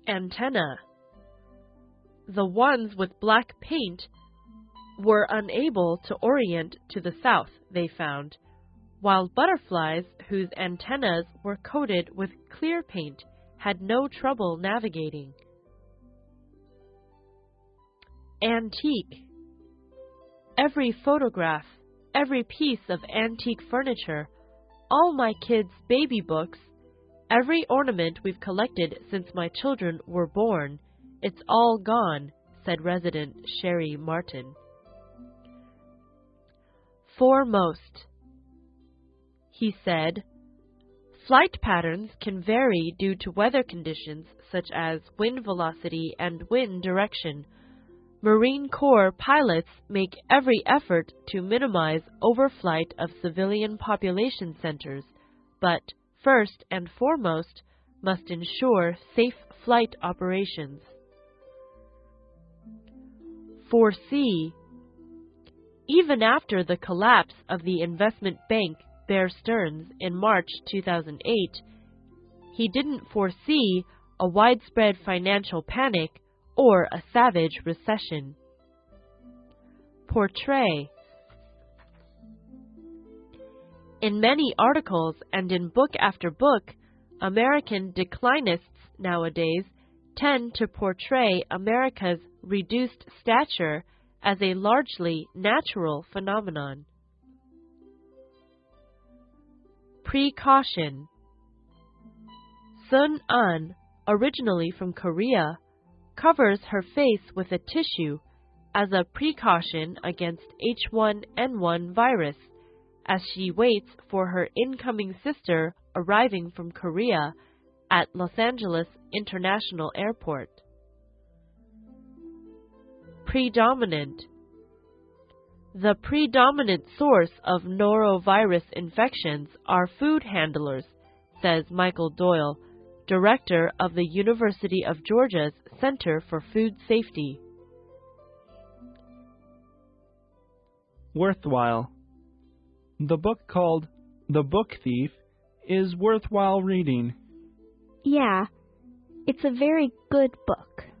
antenna. The ones with black paint were unable to orient to the south, they found, while butterflies whose antennas were coated with clear paint had no trouble navigating. Antique. Every photograph, every piece of antique furniture, all my kids' baby books, every ornament we've collected since my children were born, it's all gone, said resident Sherry Martin. Foremost. He said, flight patterns can vary due to weather conditions such as wind velocity and wind direction. Marine Corps pilots make every effort to minimize overflight of civilian population centers, but first and foremost must ensure safe flight operations. Foresee. Even after the collapse of the investment bank Bear Stearns in March 2008, he didn't foresee a widespread financial panic or a savage recession. Portray. In many articles and in book after book, American declinists nowadays tend to portray America's reduced stature as a largely natural phenomenon. Precaution. Sun An, originally from Korea, covers her face with a tissue as a precaution against H1N1 virus as she waits for her incoming sister arriving from Korea at Los Angeles International Airport. Predominant. The predominant source of norovirus infections are food handlers, says Michael Doyle, director of the University of Georgia's Center for Food Safety. Worthwhile. The book called The Book Thief is worthwhile reading. Yeah, it's a very good book.